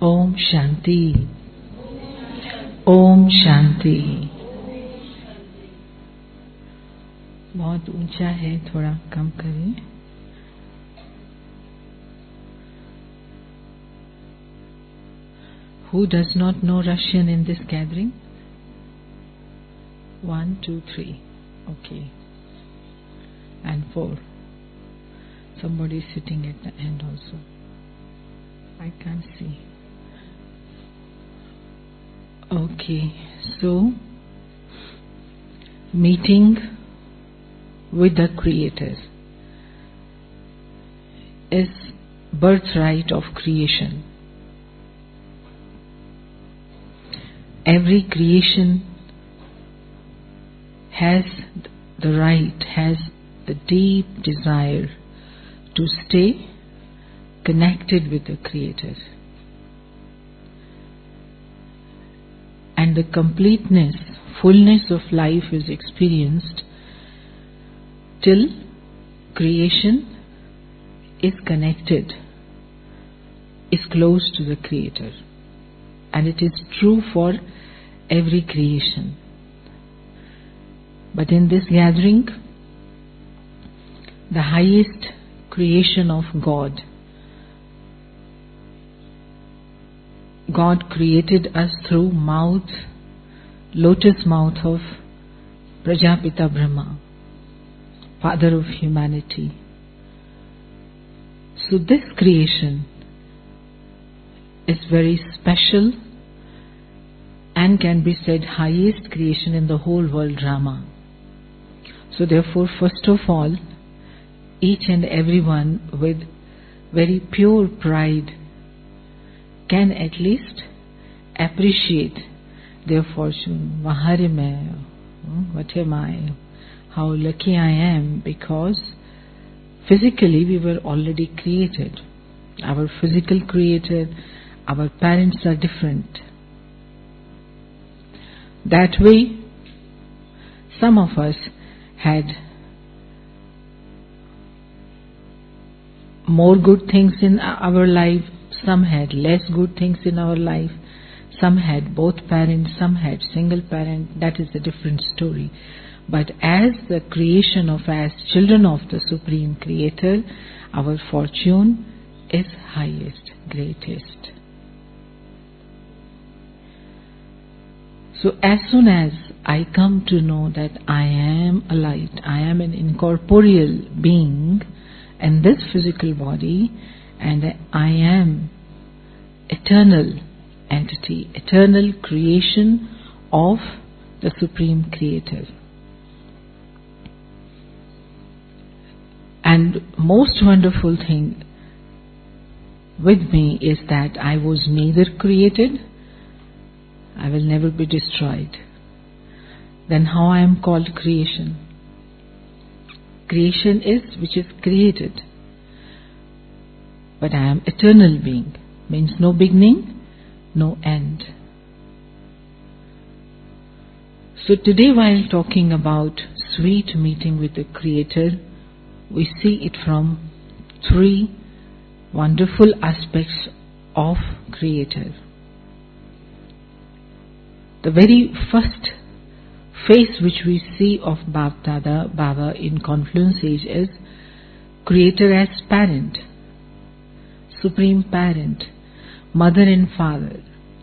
ओम शांति, ओम शांति। बहुत ऊंचा है, थोड़ा कम करें। Who does not know Russian in this gathering? 1, 2, 3. Okay. And 4. Somebody is sitting at the end also. I can't see. Okay. So, meeting with the Creator is birthright of creation. Every creation has the right, has the deep desire to stay connected with the Creator. And the completeness, fullness of life is experienced till creation is connected, is close to the Creator. And it is true for every creation. But in this gathering, the highest creation of God created us through lotus mouth of Prajapita Brahma, father of humanity. So this creation is very special and can be said highest creation in the whole world drama. So therefore, first of all, each and everyone with very pure pride can at least appreciate their fortune. What am I? How lucky I am, because physically we were already created. Our physical creator, our parents are different. That way, some of us had more good things in our life, some had less good things in our life, some had both parents, some had single parent. That is a different story. But as the creation of, as children of the Supreme Creator, our fortune is highest, greatest. So as soon as I come to know that I am a light, I am an incorporeal being in this physical body, and I am eternal entity, eternal creation of the Supreme Creator. And most wonderful thing with me is that I was neither created, I will never be destroyed. Then how I am called creation? Creation is which is created. But I am eternal being, means no beginning, no end. So today, while talking about sweet meeting with the Creator, we see it from 3 wonderful aspects of Creator. The very first face which we see of Baba in Confluence Age is Creator as parent, Supreme Parent, Mother and Father.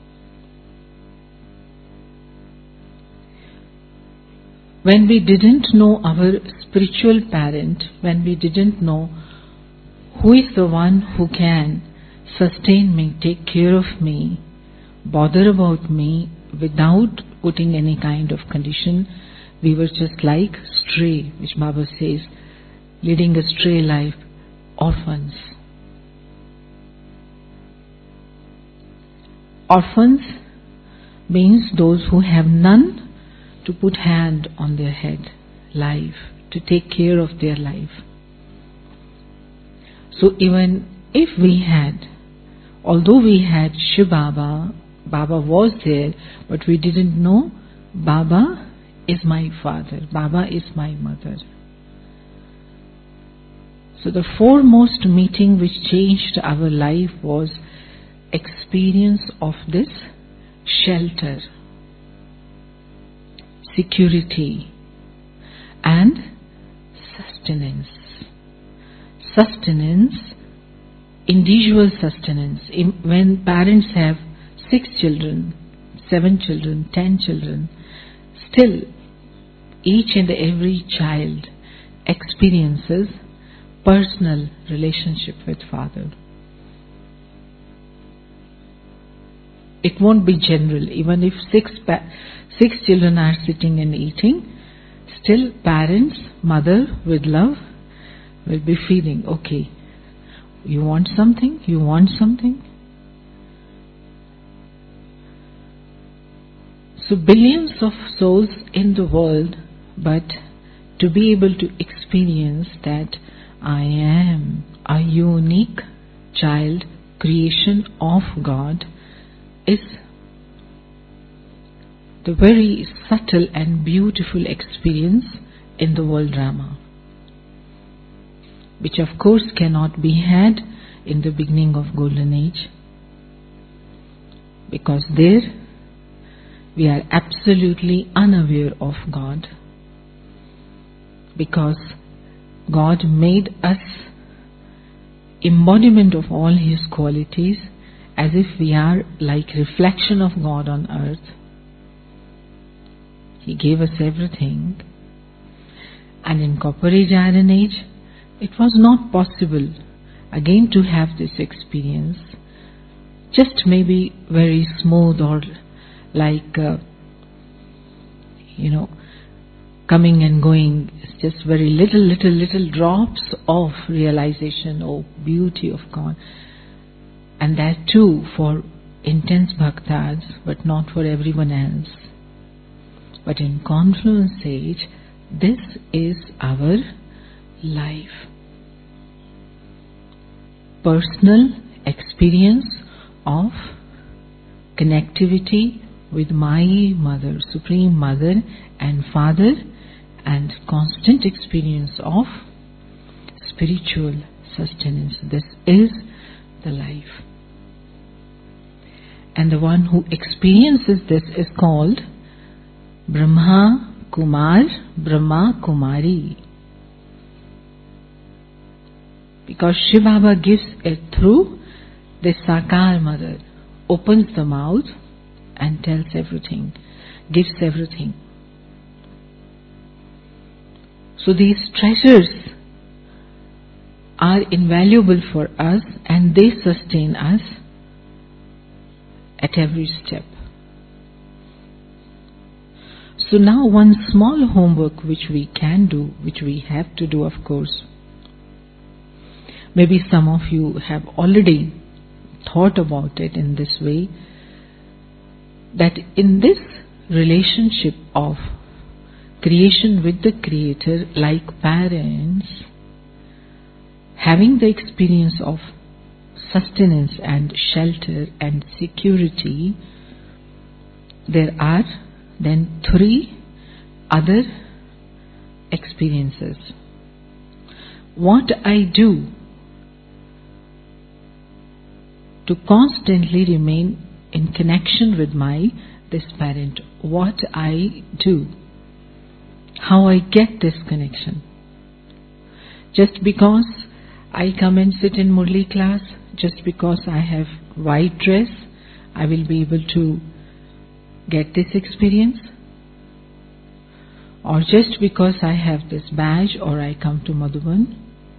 When we didn't know our spiritual parent, when we didn't know who is the one who can sustain me, take care of me, bother about me without putting any kind of condition, we were just like stray, which Baba says, leading a stray life, orphans. Orphans means those who have none to put hand on their head, life, to take care of their life. So even if we had, although we had Shiv Baba, Baba was there, but we didn't know Baba is my father, Baba is my mother. So the foremost meeting which changed our life was experience of this shelter, security, and sustenance. Sustenance, individual sustenance. When parents have 6 children, 7 children, 10 children, still each and every child experiences personal relationship with Father. It won't be general. Even if six children are sitting and eating, still parents, mother with love will be feeding. Okay, you want something? You want something? So billions of souls in the world, but to be able to experience that I am a unique child, creation of God, is the very subtle and beautiful experience in the world drama, which of course cannot be had in the beginning of Golden Age, because there we are absolutely unaware of God, because God made us embodiment of all His qualities, as if we are like reflection of God on earth. He gave us everything, and in Copper Age, Iron Age, it was not possible again to have this experience, just maybe very smooth or like coming and going. It's just very little drops of realization, oh, beauty of God. And that too for intense bhaktas, but not for everyone else. But in Confluence Age, this is our life. Personal experience of connectivity with my Mother, Supreme Mother and Father, and constant experience of spiritual sustenance. This is the life. And the one who experiences this is called Brahma Kumar, Brahma Kumari. Because Shiv Baba gives it through the Sakar Mother, opens the mouth and tells everything, gives everything. So these treasures are invaluable for us, and they sustain us at every step. So now one small homework which we can do, which we have to do, of course. Maybe some of you have already thought about it in this way, that in this relationship of creation with the Creator, like parents, having the experience of sustenance and shelter and security, there are then 3 other experiences. What I do to constantly remain in connection with this parent, what I do, how I get this connection. Just because I come and sit in Murli class, just because I have white dress, I will be able to get this experience? Or just because I have this badge or I come to Madhuban?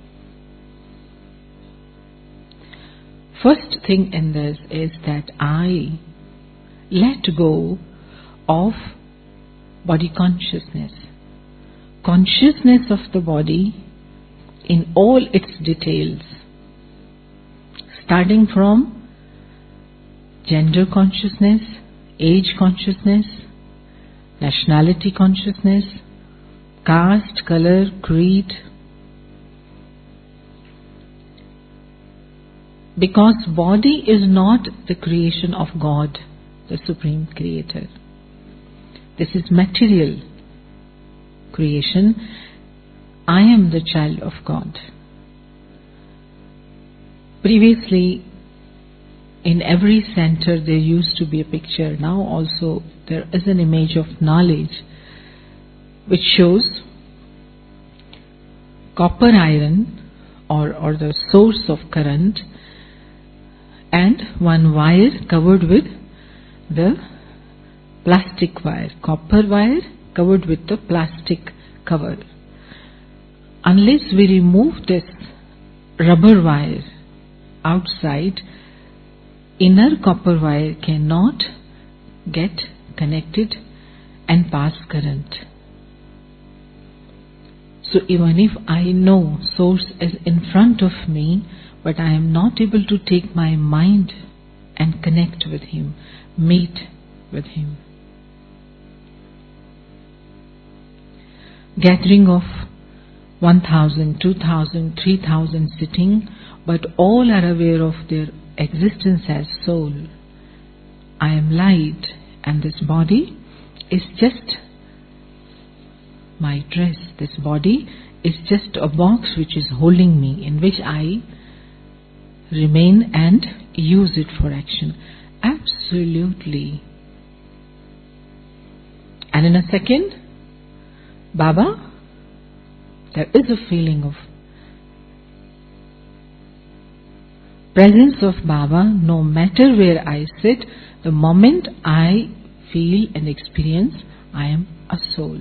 First thing in this is that I let go of body consciousness. Consciousness of the body in all its details, starting from gender consciousness, age consciousness, nationality consciousness, caste, color, creed. Because body is not the creation of God, the Supreme Creator. This is material creation. I am the child of God. Previously, in every center there used to be a picture. Now also there is an image of knowledge which shows copper iron or the source of current, and one wire covered with the plastic wire, copper wire covered with the plastic cover. Unless we remove this rubber wire outside, inner copper wire cannot get connected and pass current. So even if I know source is in front of me, but I am not able to take my mind and connect with him, meet with him. Gathering of 1,000, 2,000, 3,000 sitting, but all are aware of their existence as soul. I am light, and this body is just my dress. This body is just a box which is holding me, in which I remain and use it for action. Absolutely. And in a second, Baba, there is a feeling of presence of Baba. No matter where I sit, the moment I feel and experience, I am a soul.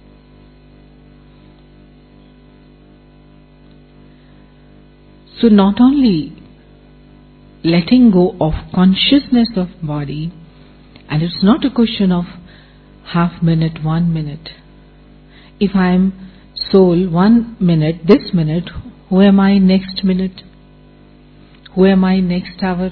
So not only letting go of consciousness of body, and it's not a question of half minute, 1 minute. If I am soul 1 minute, this minute, who am I next minute? Who am I next hour?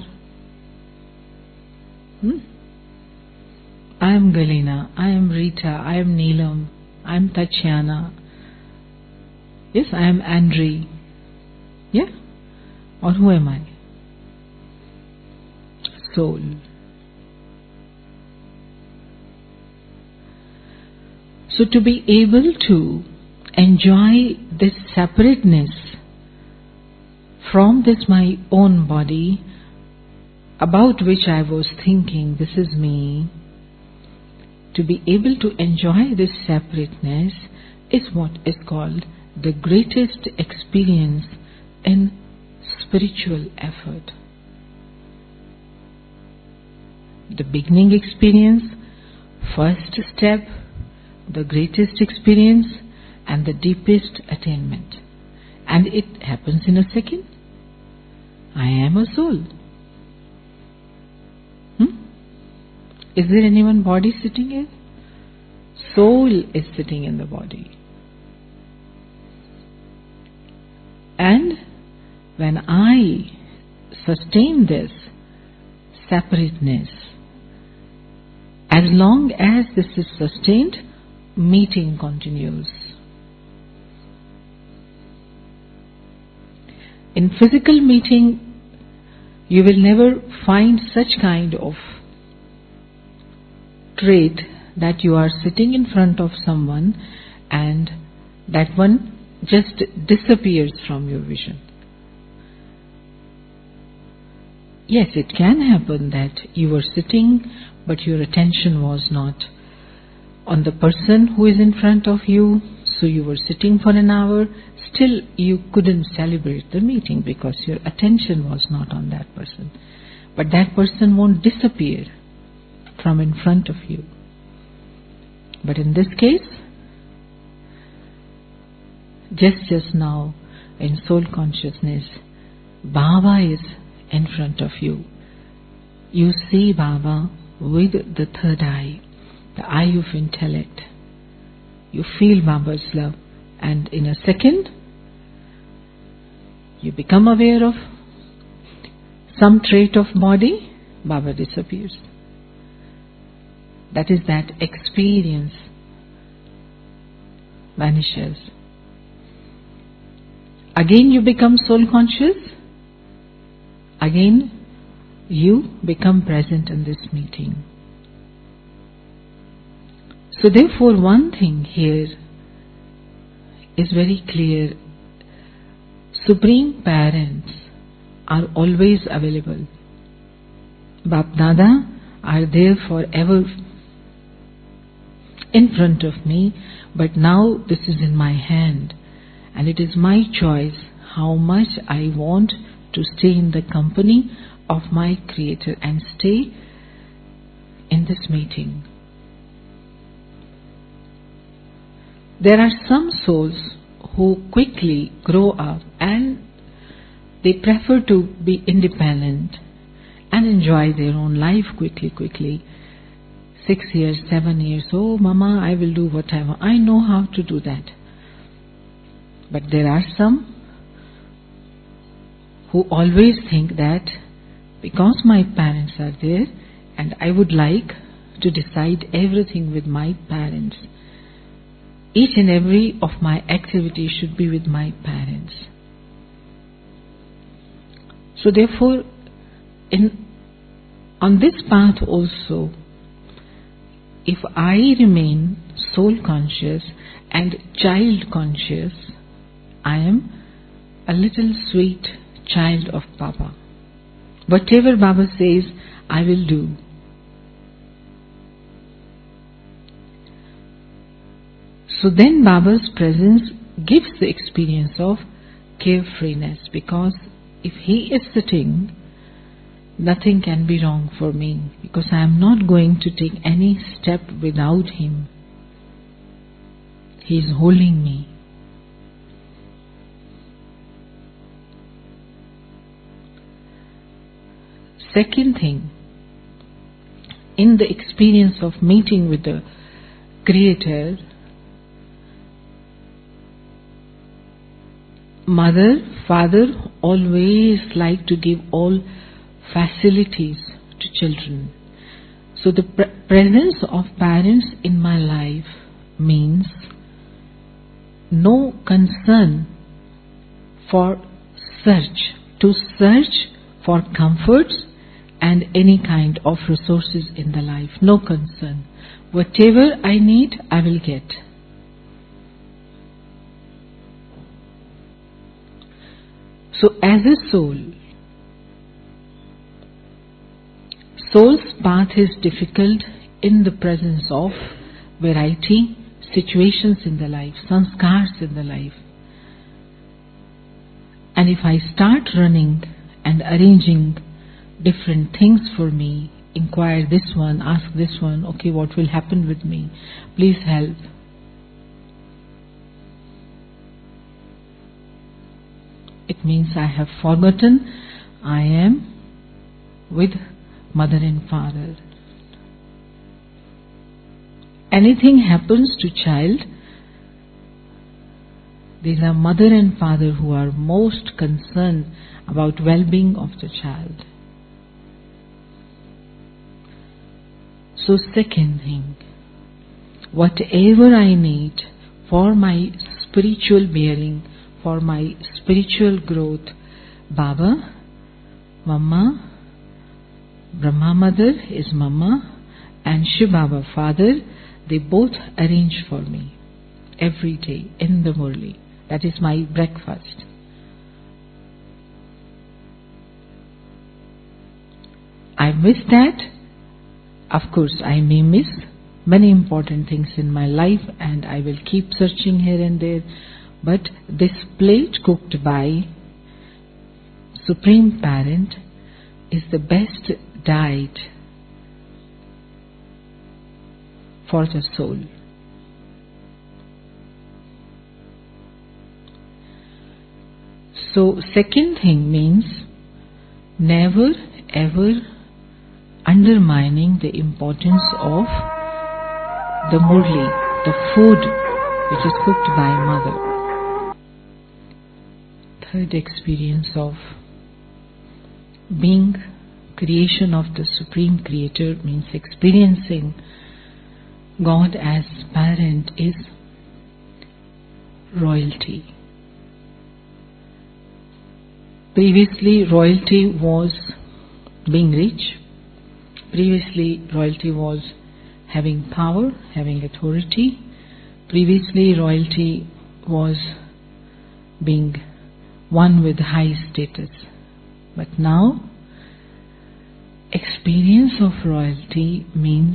I am Galina, I am Rita, I am Neelam, I am Tatiana. Yes, I am Andre. Yeah? Or who am I? Soul. So to be able to enjoy this separateness from this my own body, about which I was thinking, this is me, to be able to enjoy this separateness is what is called the greatest experience in spiritual effort. The beginning experience, first step, the greatest experience, and the deepest attainment. And it happens in a second. I am a soul. Is there anyone body sitting here? Soul is sitting in the body. And when I sustain this separateness, as long as this is sustained, meeting continues. In physical meeting, you will never find such kind of trait that you are sitting in front of someone and that one just disappears from your vision. Yes, it can happen that you were sitting but your attention was not on the person who is in front of you, so you were sitting for an hour, still you couldn't celebrate the meeting because your attention was not on that person. But that person won't disappear from in front of you. But in this case, just now in soul consciousness, Baba is in front of you. You see Baba with the third eye, the eye of intellect. You feel Baba's love, and in a second you become aware of some trait of body, Baba disappears. That is that experience vanishes. Again you become soul conscious. Again you become present in this meeting. So therefore one thing here is very clear. Supreme Parents are always available. Bap Dada are there forever in front of me, but now this is in my hand, and it is my choice how much I want to stay in the company of my Creator and stay in this meeting. There are some souls who quickly grow up and they prefer to be independent and enjoy their own life quickly. 6 years, 7 years, oh mama, I will do whatever. I know how to do that. But there are some who always think that because my parents are there and I would like to decide everything with my parents. Each and every of my activities should be with my parents. So therefore, on this path also, if I remain soul conscious and child conscious, I am a little sweet child of Baba. Whatever Baba says, I will do. So then Baba's presence gives the experience of carefreeness, because if he is sitting, nothing can be wrong for me, because I am not going to take any step without him. He is holding me. Second thing, in the experience of meeting with the Creator, mother, father always like to give all facilities to children. So the presence of parents in my life means no concern for to search for comforts and any kind of resources in the life. No concern. Whatever I need, I will get. So as a soul's path is difficult in the presence of variety, situations in the life, sanskars in the life. And if I start running and arranging different things for me, inquire this one, ask this one, okay, what will happen with me? Please help. It means I have forgotten I am with mother and father. Anything happens to child, these are mother and father who are most concerned about well-being of the child. So second thing, whatever I need for my spiritual bearing, for my spiritual growth, Baba, Mama, Brahma Mother is Mama, and Shiv Baba Father, they both arrange for me every day in the Murli. That is my breakfast. I miss that. Of course, I may miss many important things in my life and I will keep searching here and there. But this plate cooked by Supreme Parent is the best diet for the soul. So second thing means never ever undermining the importance of the Murli, the food which is cooked by Mother. Third experience of being creation of the Supreme Creator means experiencing God as parent is royalty. Previously, royalty was being rich. Previously, royalty was having power, having authority. Previously, royalty was being one with high status. But now, experience of royalty means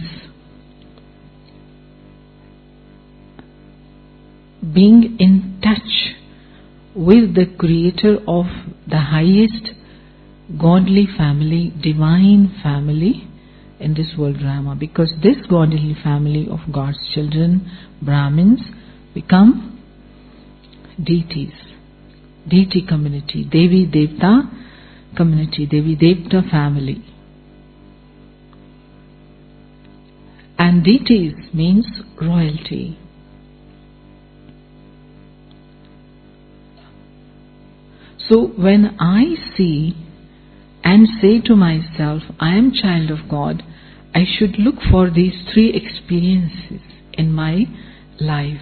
being in touch with the creator of the highest godly family, divine family in this world drama, because this godly family of God's children, Brahmins, become deities, deity community, Devi Devta community, Devi Devta family. And deities means royalty. So when I see and say to myself, I am child of God, I should look for these three experiences in my life.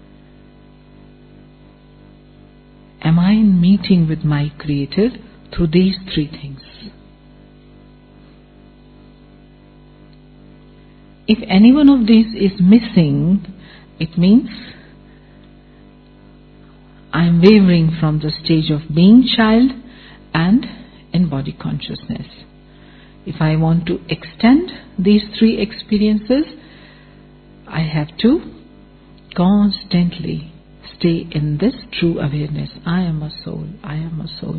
Am I in meeting with my Creator through these three things? If any one of these is missing, it means I am wavering from the stage of being child and in body consciousness. If I want to extend these three experiences, I have to constantly stay in this true awareness. I am a soul, I am a soul.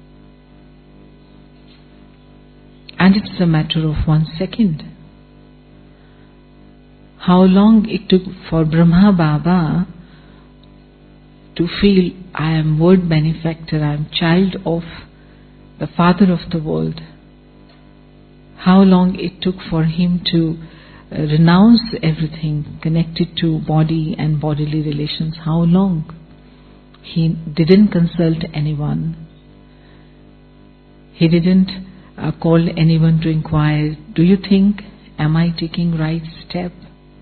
And it's a matter of 1 second. How long it took for Brahma Baba to feel, I am word benefactor, I am child of the Father of the world. How long it took for him to renounce everything connected to body and bodily relations. How long? He didn't consult anyone. He didn't call anyone to inquire, do you think, am I taking right step?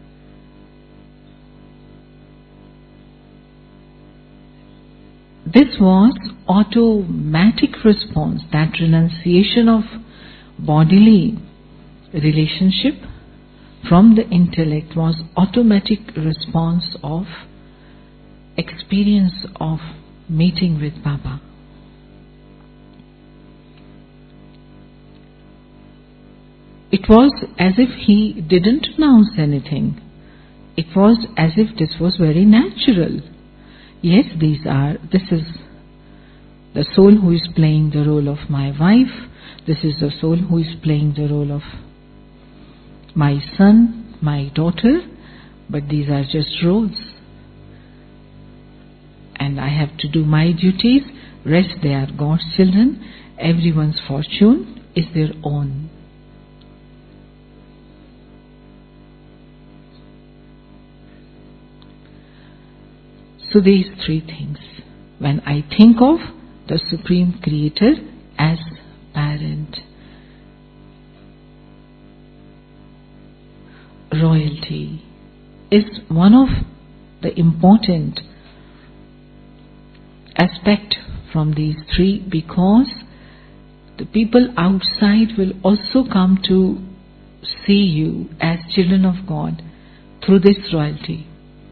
This was automatic response. That renunciation of bodily relationship from the intellect was automatic response of experience of meeting with Baba. It was as if he didn't announce anything. It was as if this was very natural. Yes, this is the soul who is playing the role of my wife. This is the soul who is playing the role of my son, my daughter. But these are just roles. And I have to do my duties. Rest, they are God's children. Everyone's fortune is their own. So these three things. When I think of the Supreme Creator as parent, royalty is one of the important aspect from these three, because the people outside will also come to see you as children of God through this royalty.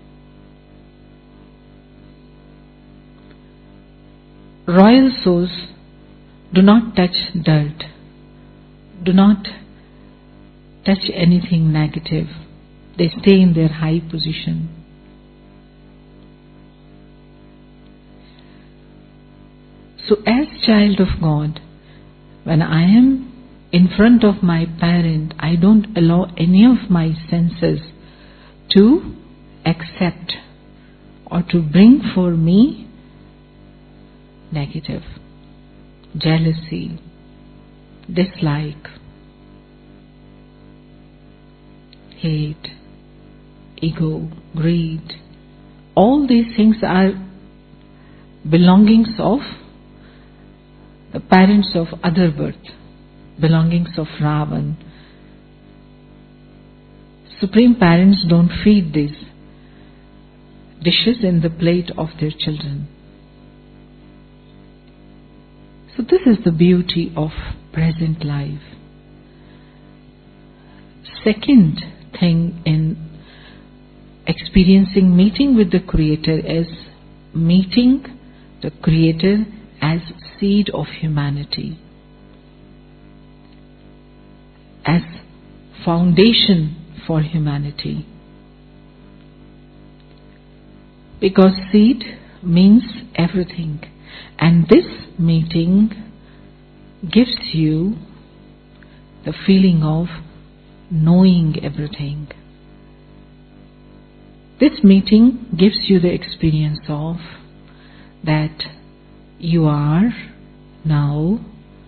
Royal souls do not touch dirt, do not touch anything negative. They stay in their high position. So as child of God, when I am in front of my parent, I don't allow any of my senses to accept or to bring for me negative, jealousy, dislike, hate, ego, greed. All these things are belongings of the parents of other birth, belongings of Ravan. Supreme parents don't feed these dishes in the plate of their children. So this is the beauty of present life. Second thing in experiencing meeting with the Creator is meeting the Creator as seed of humanity. as foundation for humanity. Because seed means everything, and this meeting gives you the feeling of knowing everything. This meeting gives you the experience of that you are now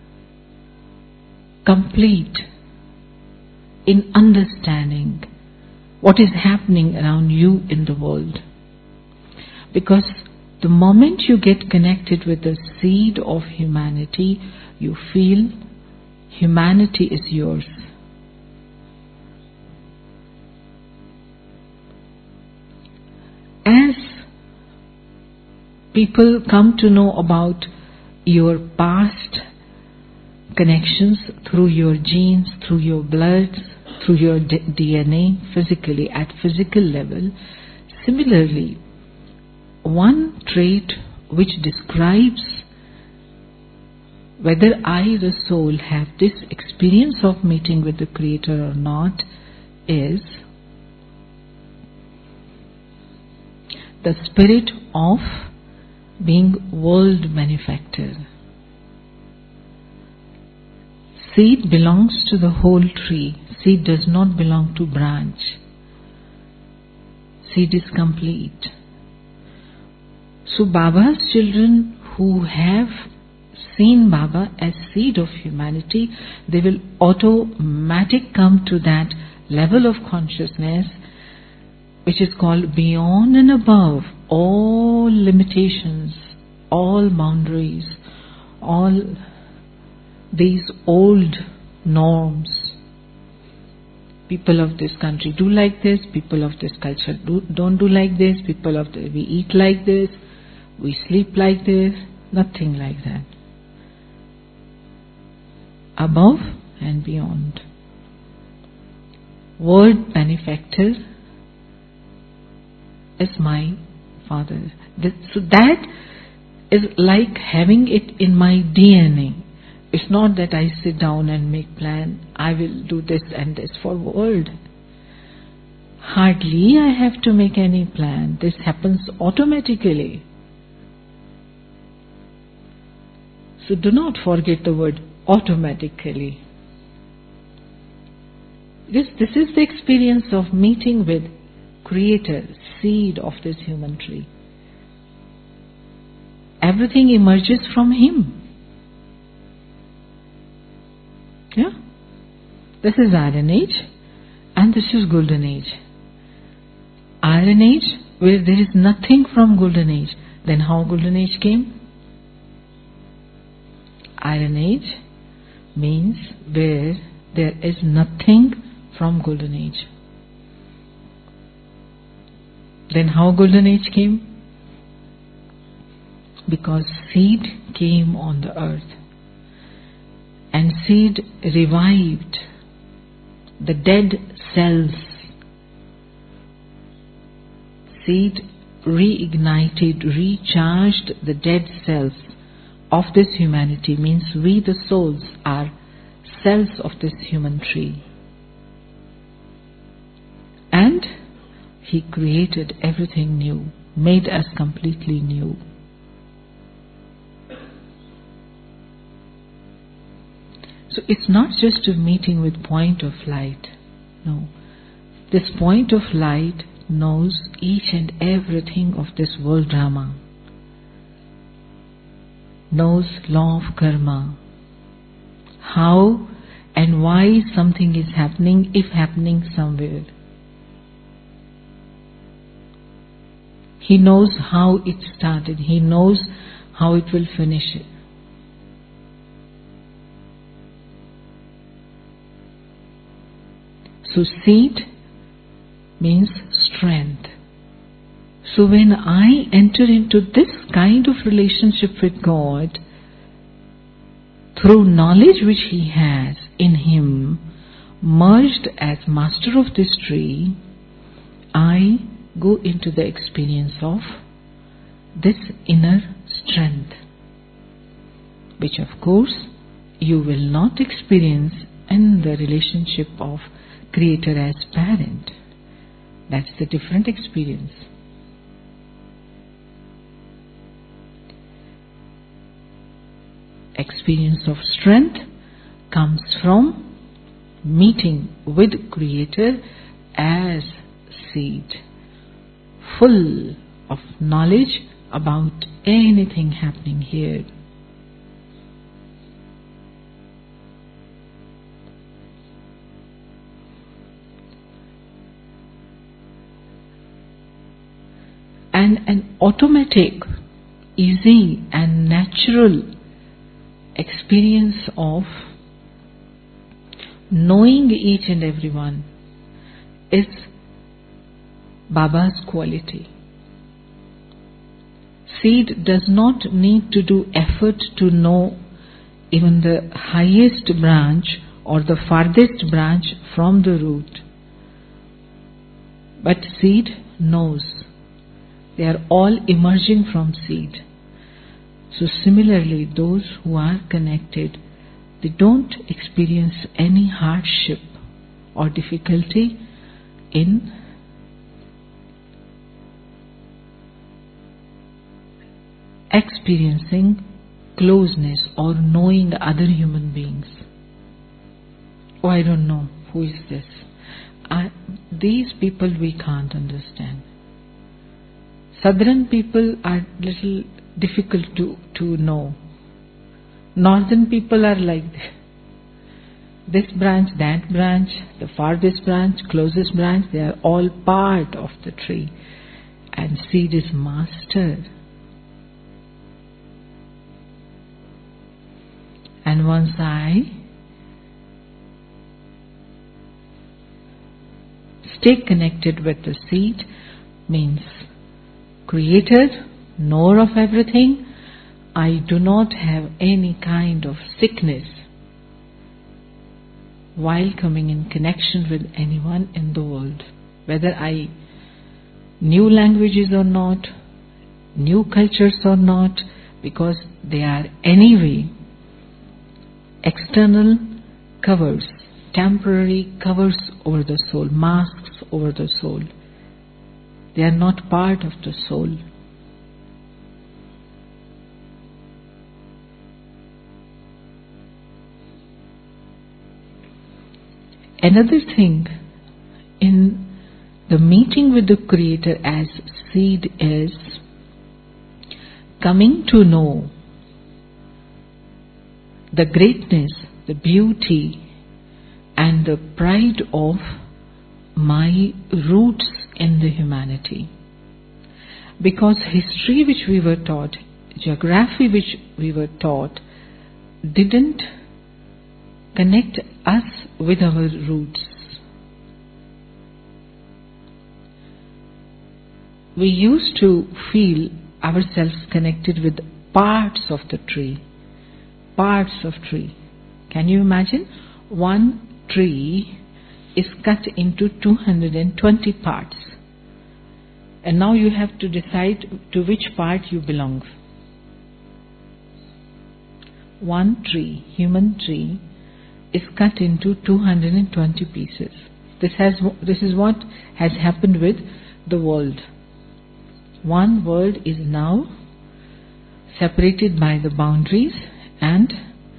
complete in understanding what is happening around you in the world. Because the moment you get connected with the seed of humanity, you feel humanity is yours. As people come to know about your past connections through your genes, through your blood, through your DNA, physically, at physical level, similarly, one trait which describes whether I, the soul, have this experience of meeting with the Creator or not is the spirit of being world benefactor. Seed belongs to the whole tree. Seed does not belong to branch. Seed is complete. So Baba's children who have seen Baba as seed of humanity, they will automatically come to that level of consciousness which is called beyond and above all limitations, all boundaries, all these old norms. People of this country do like this, people of this culture don't do like this, we eat like this, we sleep like this, nothing like that. Above and beyond. World benefactor is my Father. So that is like having it in my DNA. It's not that I sit down and make plan, I will do this and this for world. Hardly I have to make any plan. This happens automatically. So do not forget the word automatically. This is the experience of meeting with Creator, seed of this human tree. Everything emerges from Him. Yeah? This is Iron Age and this is Golden Age. Iron Age, where there is nothing from Golden Age. Then how Golden Age came? Iron Age means where there is nothing from Golden Age. Then how Golden Age came? Because seed came on the earth. And seed revived the dead cells. Seed reignited, recharged the dead cells of this humanity. Means we, the souls, are cells of this human tree. And He created everything new, made us completely new. So it's not just a meeting with point of light. No. This point of light knows each and everything of this world drama. Knows law of karma. How and why something is happening, if happening somewhere. He knows how it started. He knows how it will finish it. So seed means strength. So when I enter into this kind of relationship with God, through knowledge which He has in Him, merged as master of this tree, I go into the experience of this inner strength, which of course you will not experience and the relationship of Creator as parent. That's the different experience. Experience of strength comes from meeting with Creator as seed, full of knowledge about anything happening here. And an automatic, easy and natural experience of knowing each and every one is Baba's quality. Seed does not need to do effort to know even the highest branch or the farthest branch from the root. But seed knows. They are all emerging from seed. So similarly, those who are connected, they don't experience any hardship or difficulty in experiencing closeness or knowing other human beings. Oh, I don't know, who is this? These people we can't understand. Southern people are little difficult to know. Northern people are like this branch, that branch, the farthest branch, closest branch, they are all part of the tree. And seed is master. And once I stay connected with the seed, means Creator, knower of everything, I do not have any kind of sickness while coming in connection with anyone in the world. Whether I knew languages or not, knew cultures or not, because they are anyway external covers, temporary covers over the soul, masks over the soul. They are not part of the soul. Another thing in the meeting with the Creator as seed is coming to know the greatness, the beauty and the pride of my roots in the humanity. Because history which we were taught, geography which we were taught, didn't connect us with our roots. We used to feel ourselves connected with parts of the tree. Parts of tree. Can you imagine? One tree is cut into 220 parts. And now you have to decide to which part you belong. One tree, human tree, is cut into 220 pieces. This is what has happened with the world. One world is now separated by the boundaries, and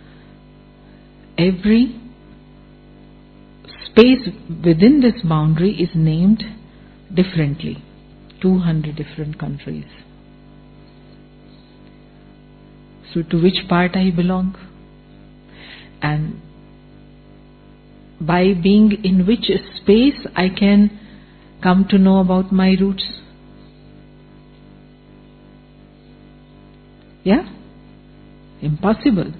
every space within this boundary is named differently. 200 different countries. So to which part I belong? And by being in which space I can come to know about my roots? Yeah? Impossible.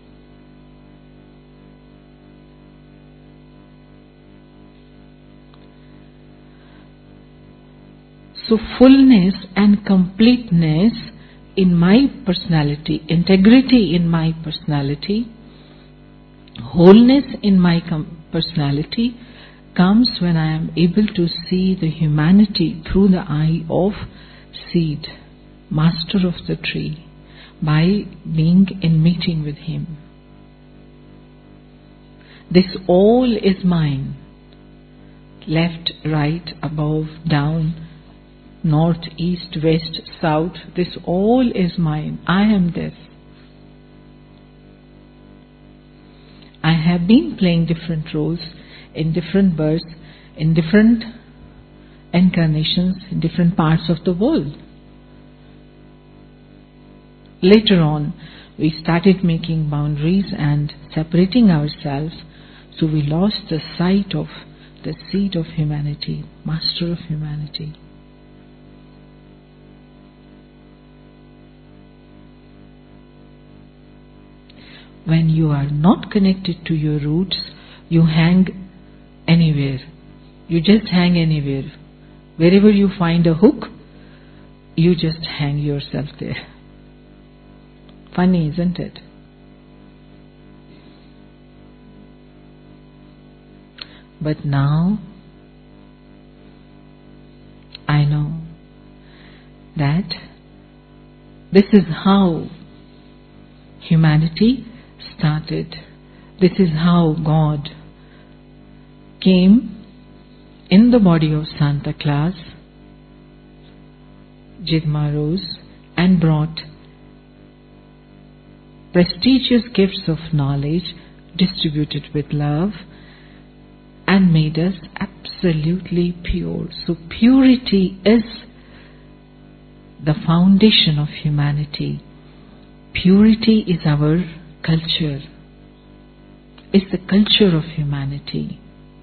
So fullness and completeness in my personality, integrity in my personality, wholeness in my personality comes when I am able to see the humanity through the eye of seed, master of the tree, by being in meeting with him. This all is mine. Left, right, above, down, north, east, west, south, this all is mine. I am this. I have been playing different roles in different births, in different incarnations, in different parts of the world. Later on, we started making boundaries and separating ourselves, so we lost the sight of the seed of humanity, master of humanity. When you are not connected to your roots, you hang anywhere. You just hang anywhere. Wherever you find a hook, you just hang yourself there. Funny, isn't it? But now, I know that this is how humanity started. This is how God came in the body of Santa Claus, Jigma Rose, and brought prestigious gifts of knowledge distributed with love and made us absolutely pure. So purity is the foundation of humanity. Purity is our culture. It's the culture of humanity.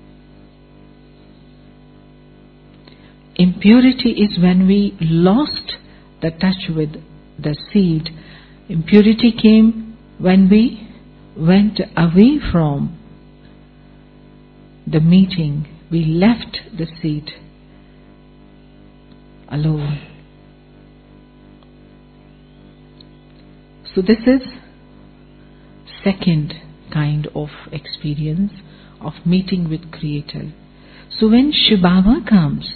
Impurity is when we lost the touch with the seed. Impurity came when we went away from the meeting. We left the seed alone. So this is second kind of experience of meeting with Creator. So when Shiv Baba comes,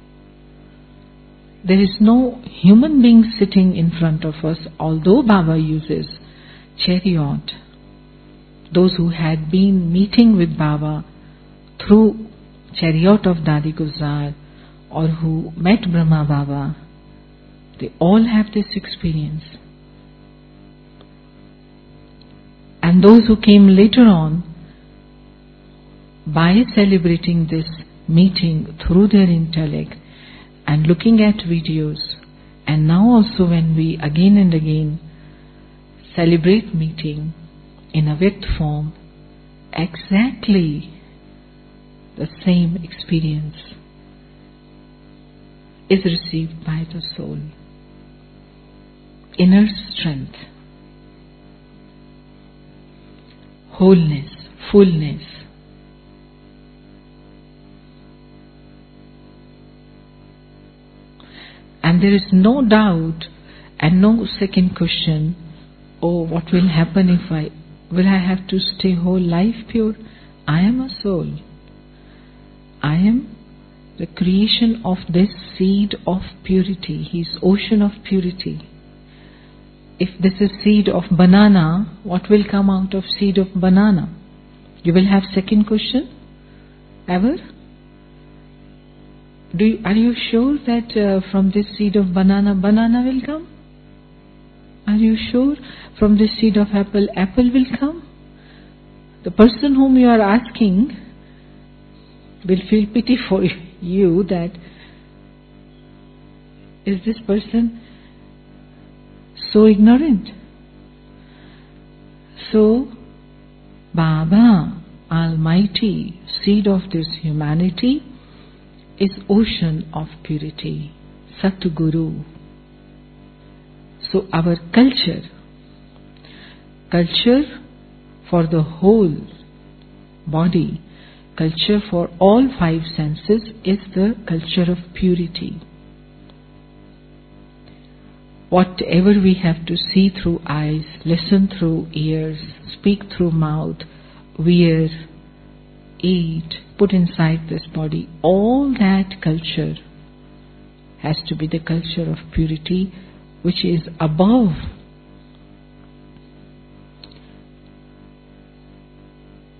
there is no human being sitting in front of us, although Baba uses chariot. Those who had been meeting with Baba through chariot of Dadi Gulzar or who met Brahma Baba, they all have this experience. And those who came later on, by celebrating this meeting through their intellect and looking at videos, and now also when we again and again celebrate meeting in a Vyakt form, exactly the same experience is received by the soul. Inner strength, wholeness, fullness. And there is no doubt and no second question, oh, what will happen if will I have to stay whole life pure? I am a soul. I am the creation of this seed of purity, his ocean of purity. If this is seed of banana, what will come out of seed of banana? You will have second question? Ever? Are you sure that from this seed of banana will come? Are you sure from this seed of apple will come? The person whom you are asking will feel pity for you that is this person so ignorant? So, Baba, Almighty, seed of this humanity, is ocean of purity, Satguru. So our culture for the whole body, culture for all five senses is the culture of purity. Whatever we have to see through eyes, listen through ears, speak through mouth, wear, eat, put inside this body, all that culture has to be the culture of purity, which is above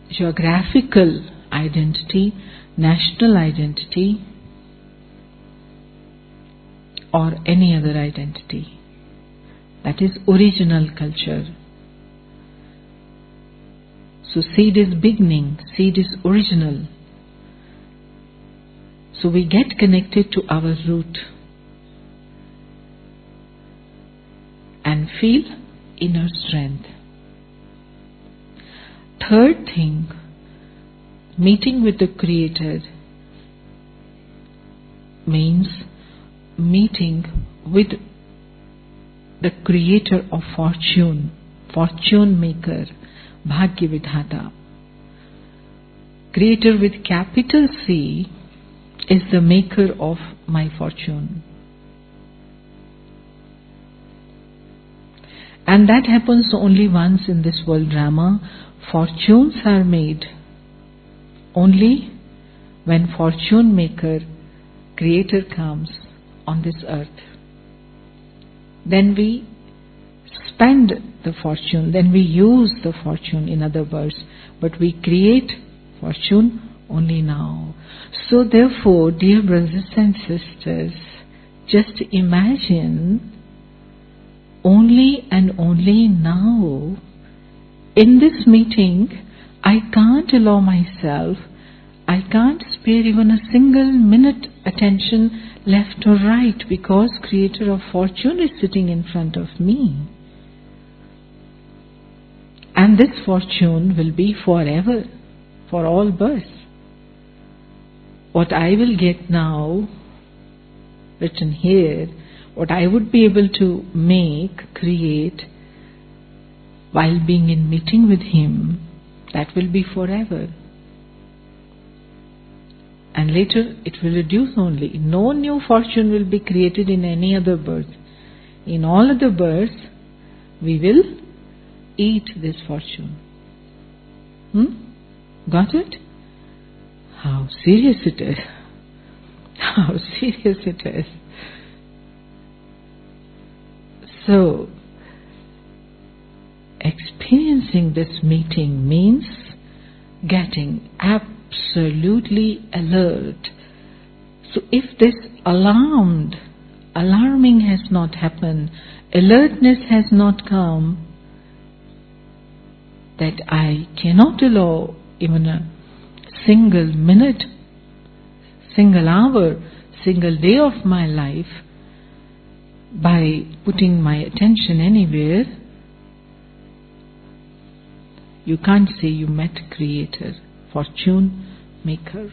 geographical identity, national identity, or any other identity. That is original culture. So seed is beginning, seed is original. So we get connected to our root and feel inner strength. Third thing, meeting with the Creator means meeting with the Creator of fortune, fortune maker, Bhagya Vidhata. Creator with capital C is the maker of my fortune. And that happens only once in this world drama. Fortunes are made only when fortune maker, Creator comes on this earth. Then we spend the fortune, then we use the fortune, in other words, but we create fortune only now. So therefore, dear brothers and sisters, just imagine only and only now, in this meeting, I can't allow myself, I can't spare even a single minute attention left or right, because Creator of fortune is sitting in front of me. And this fortune will be forever, for all births. What I will get now, written here, what I would be able to make, create, while being in meeting with Him, that will be forever. And later it will reduce only. No new fortune will be created in any other birth. In all other births, we will eat this fortune. Got it? How serious it is. How serious it is. So, experiencing this meeting means getting absolutely alert. So if this alarming has not happened, alertness has not come, that I cannot allow even a single minute, single hour, single day of my life by putting my attention anywhere, you can't say you met Creator, fortune maker.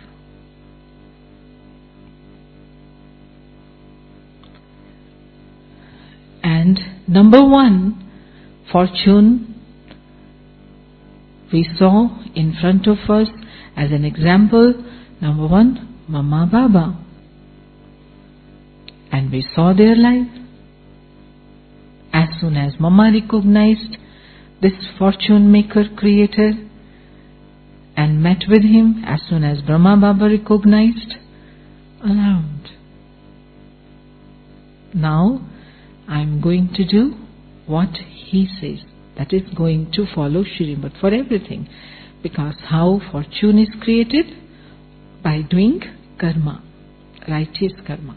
And number one, fortune we saw in front of us as an example. Number one, Mama Baba. And we saw their life. As soon as Mama recognized this fortune maker Creator and met with him, as soon as Brahma Baba recognized, alarmed. Now I am going to do what he says. That is going to follow Shrimad for everything. Because how fortune is created? By doing karma, righteous karma.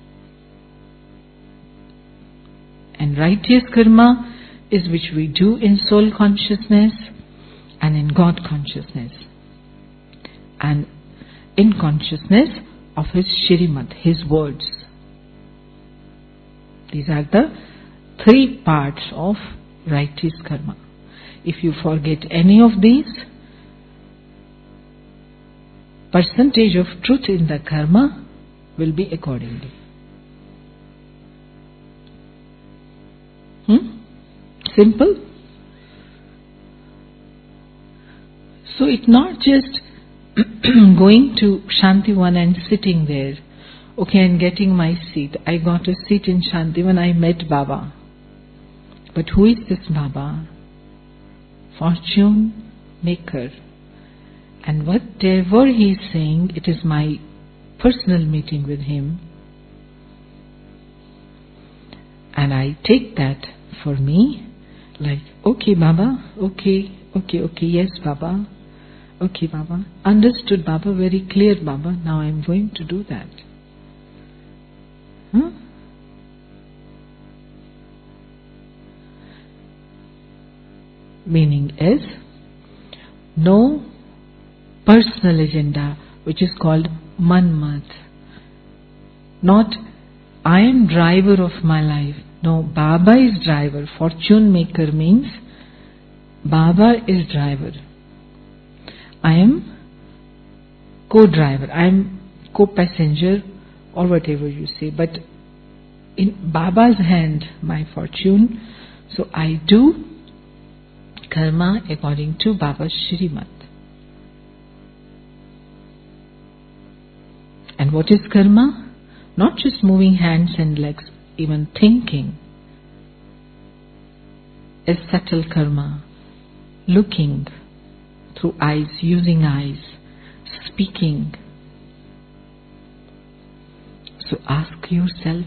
And righteous karma is which we do in soul consciousness and in God consciousness. And in consciousness of His Shrimad, His words. These are the three parts of righteous karma. If you forget any of these, percentage of truth in the karma will be accordingly. Simple. So it's not just going to Shantivan and sitting there, okay, and getting my seat. I got a seat in Shantivan, I met Baba. But who is this Baba? Fortune maker. And whatever he is saying, it is my personal meeting with him. And I take that for me, like, okay Baba, okay, yes Baba, Okay, Baba. Understood, Baba. Very clear, Baba. Now I am going to do that. Meaning is no personal agenda, which is called Manmat. Not I am driver of my life. No, Baba is driver. Fortune maker means Baba is driver. I am co-driver. I am co-passenger or whatever you say. But in Baba's hand, my fortune. So I do karma according to Baba's Shrimat. And what is karma? Not just moving hands and legs, even thinking is subtle karma. Looking through eyes, using eyes, speaking. So ask yourself,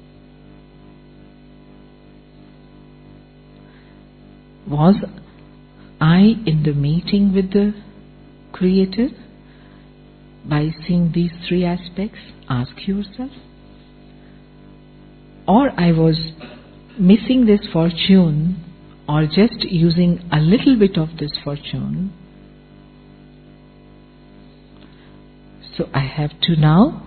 was I in the meeting with the Creator? By seeing these three aspects, ask yourself. Or I was missing this fortune, or just using a little bit of this fortune. So I have to now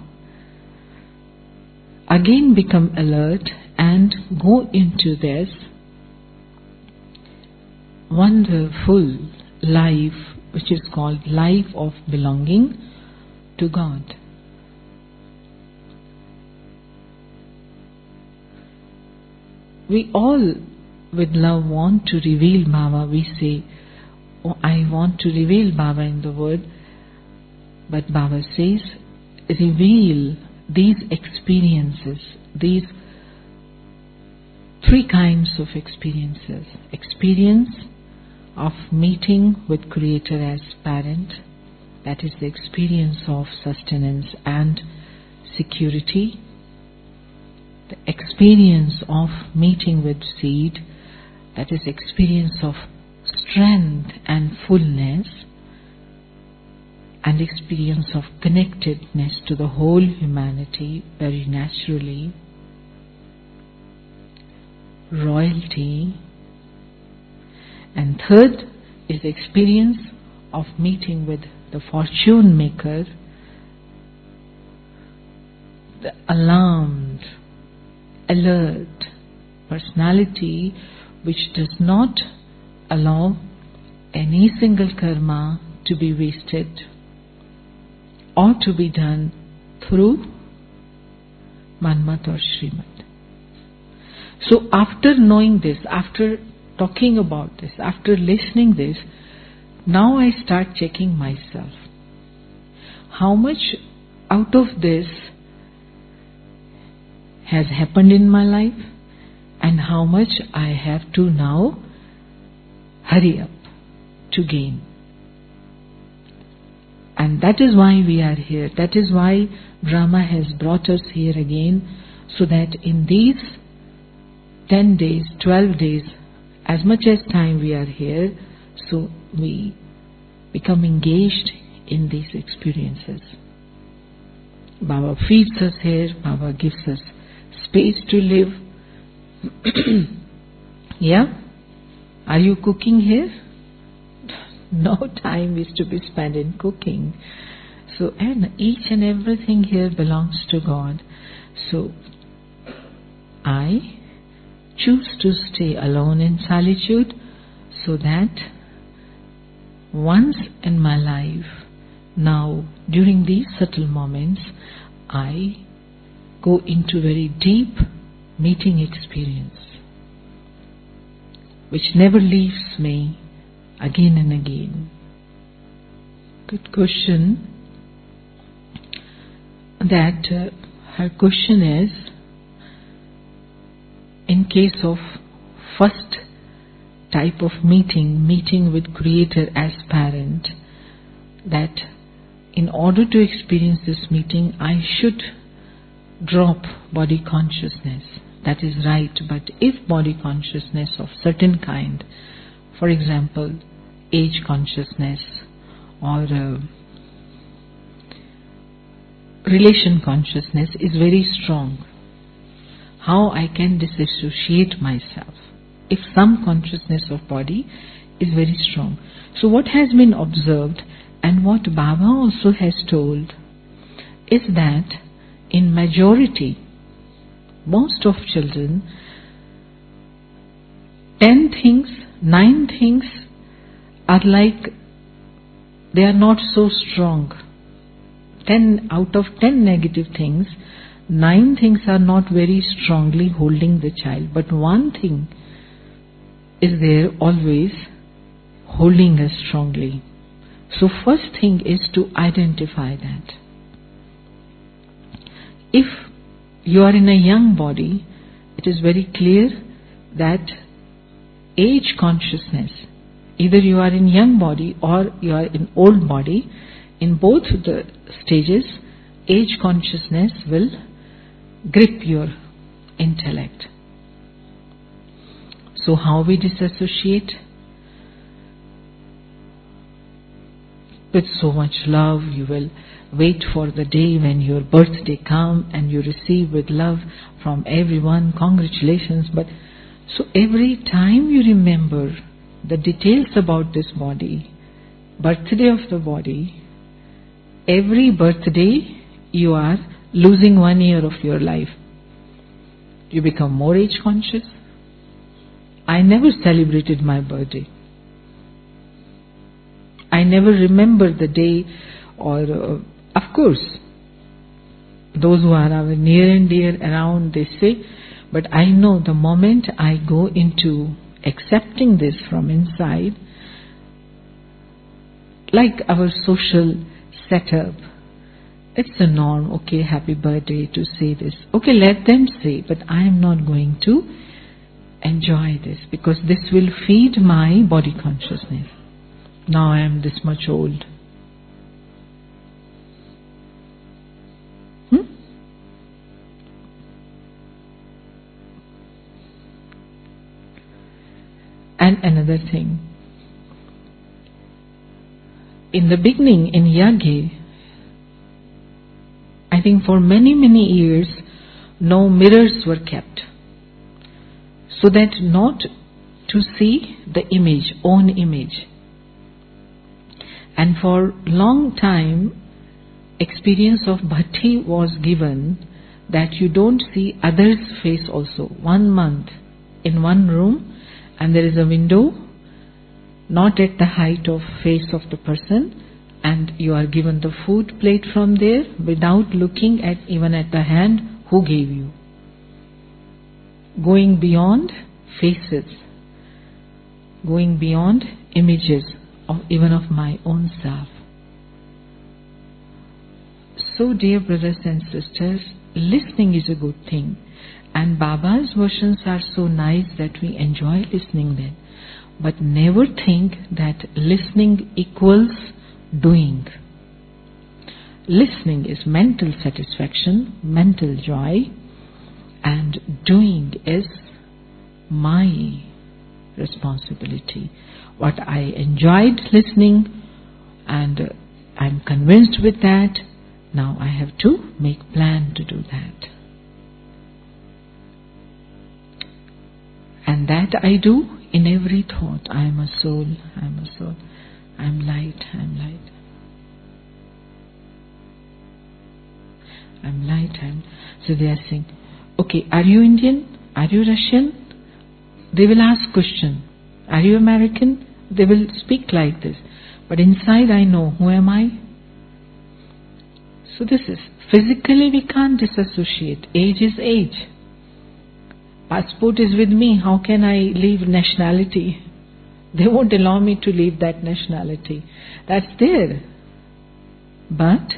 again become alert and go into this wonderful life, which is called life of belonging to God. We all with love want to reveal Baba. We say, oh, I want to reveal Baba in the world. But Baba says, reveal these experiences, these three kinds of experiences. Experience of meeting with Creator as parent, that is the experience of sustenance and security. The experience of meeting with seed, that is experience of strength and fullness, and experience of connectedness to the whole humanity very naturally. Royalty. And third is the experience of meeting with the fortune maker, the alarmed, alert personality which does not allow any single karma to be wasted or to be done through Manmat or Shrimat. So after knowing this, after talking about this, after listening this, now I start checking myself. How much out of this has happened in my life and how much I have to now hurry up to gain. And that is why we are here. That is why Brahma has brought us here again, so that in these 10 days, 12 days, as much as time we are here, so we become engaged in these experiences. Baba feeds us here, Baba gives us space to live. Yeah? Are you cooking here? No time is to be spent in cooking. So, and each and everything here belongs to God. So, I choose to stay alone in solitude, so that once in my life, now during these subtle moments, I go into very deep meeting experience, which never leaves me again and again. Good question. That her question is, in case of first type of meeting with Creator as parent, that in order to experience this meeting, I should drop body consciousness. That is right, but if body consciousness of certain kind, for example, age consciousness or relation consciousness is very strong. How I can disassociate myself if some consciousness of body is very strong. So what has been observed and what Baba also has told is that in majority, most of children, 9 things are like they are not so strong. 10 out of 10 negative things, 9 things are not very strongly holding the child, but one thing is there always holding us strongly. So first thing is to identify that. If you are in a young body, it is very clear that age consciousness, either you are in young body or you are in old body, in both the stages, age consciousness will grip your intellect. So how we disassociate? With so much love, you will wait for the day when your birthday comes and you receive with love from everyone, congratulations. But so every time you remember the details about this body, birthday of the body, every birthday you are losing 1 year of your life. You become more age conscious. I never celebrated my birthday. I never remember the day, or of course those who are our near and dear around, they say, but I know the moment I go into accepting this from inside, like our social setup, it's a norm. Okay, happy birthday, to say this. Okay, let them say, but I am not going to enjoy this because this will feed my body consciousness. Now I am this much old. And another thing, in the beginning in Yagya, I think for many years no mirrors were kept, so that not to see the image, own image. And for long time, experience of bhakti was given that you don't see others' face also. 1 month in one room, and there is a window, not at the height of face of the person, and you are given the food plate from there without looking at even at the hand who gave you. Going beyond faces, going beyond images of even of my own self. So dear brothers and sisters, listening is a good thing, and Baba's versions are so nice that we enjoy listening them. But never think that listening equals doing. Listening is mental satisfaction, mental joy, and doing is my responsibility. What I enjoyed listening and I'm convinced with that, now I have to make plan to do that. And that I do in every thought. I am a soul, I am a soul. I am light, I am light. I am light, So they are saying, okay, are you Indian? Are you Russian? They will ask question. Are you American? They will speak like this. But inside I know, who am I? So this is, physically we can't disassociate. Age is age. Passport is with me. How can I leave nationality? They won't allow me to leave that nationality. That's there. But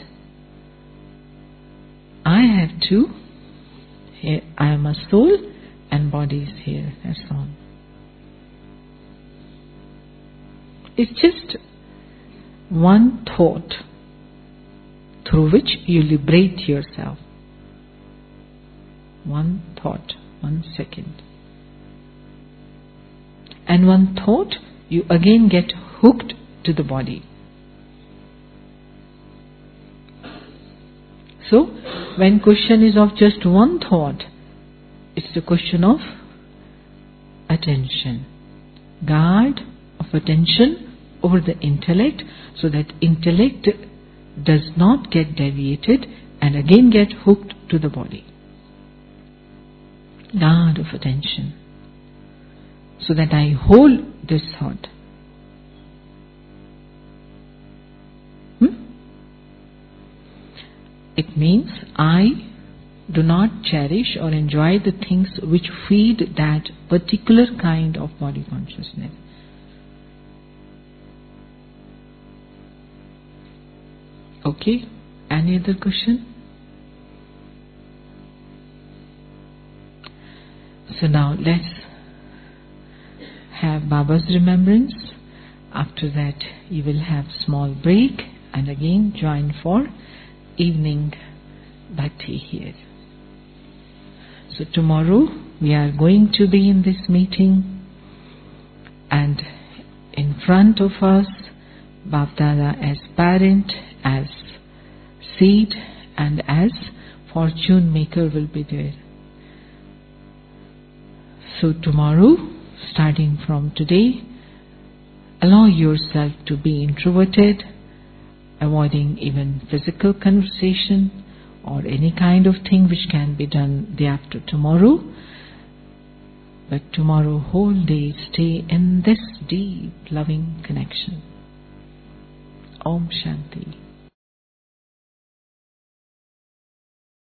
I have to, I am a soul and body is here, and so on. It's just one thought through which you liberate yourself. One thought, 1 second. And one thought, you again get hooked to the body. So, when question is of just one thought, it's the question of attention. Guard of attention over the intellect, so that intellect does not get deviated and again get hooked to the body. Guard of attention, so that I hold this thought. It means I do not cherish or enjoy the things which feed that particular kind of body consciousness. Okay, any other question? So now let's have Baba's remembrance. After that you will have small break and again join for evening bhakti here. So tomorrow we are going to be in this meeting, and in front of us Bap Dada as parent, as seed and as fortune maker will be there. So tomorrow, starting from today, allow yourself to be introverted, avoiding even physical conversation or any kind of thing which can be done day after tomorrow. But tomorrow whole day stay in this deep loving connection. Om Shanti.